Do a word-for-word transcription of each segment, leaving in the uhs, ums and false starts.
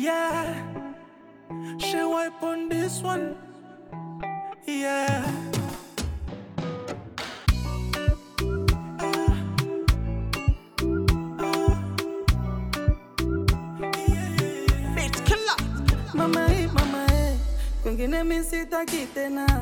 Yeah, she wipe on this one. Yeah. Mama eh, mama eh, kwengine mimi sitaki tena.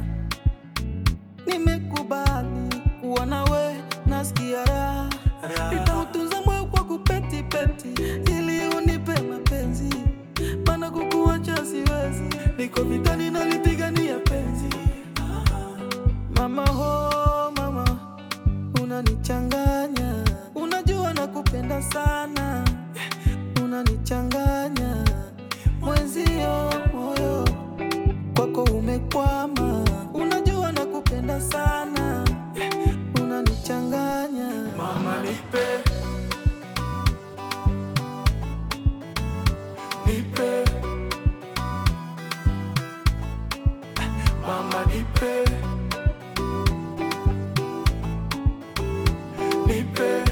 Nimekubali kuwa nawe, nasikia raha. Nitautunza moyo kwa kupeti peti, ili unipe mapenzi. Maana kukuacha siwezi, niko vitani nalipigania penzi. Mama ho, mama, unanichanganya. Unajua nakupenda sana, unanichanganya. Mwenzio moyo kwako umekwama. Unajua nakupenda sana, unanichanganya. Mama nipe, nipe, mama nipe, nipe.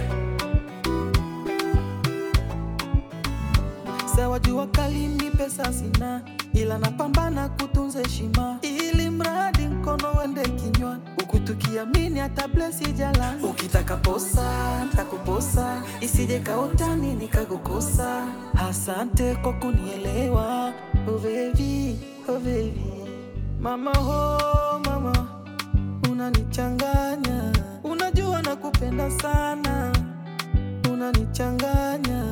Sawa jua kali ni pesa sina, ila napambana kutunza heshima. Ili mradi mkono wende kinywani, ukutukiamini hata blessi jalani. Ukitaka posa, nitakuposa, isije kautani nikakukosa. Asante kwa kunielewa, oh baby, oh baby. Mama ho, mama, unanichanganya. Unajua nakupenda sana, unanichanganya.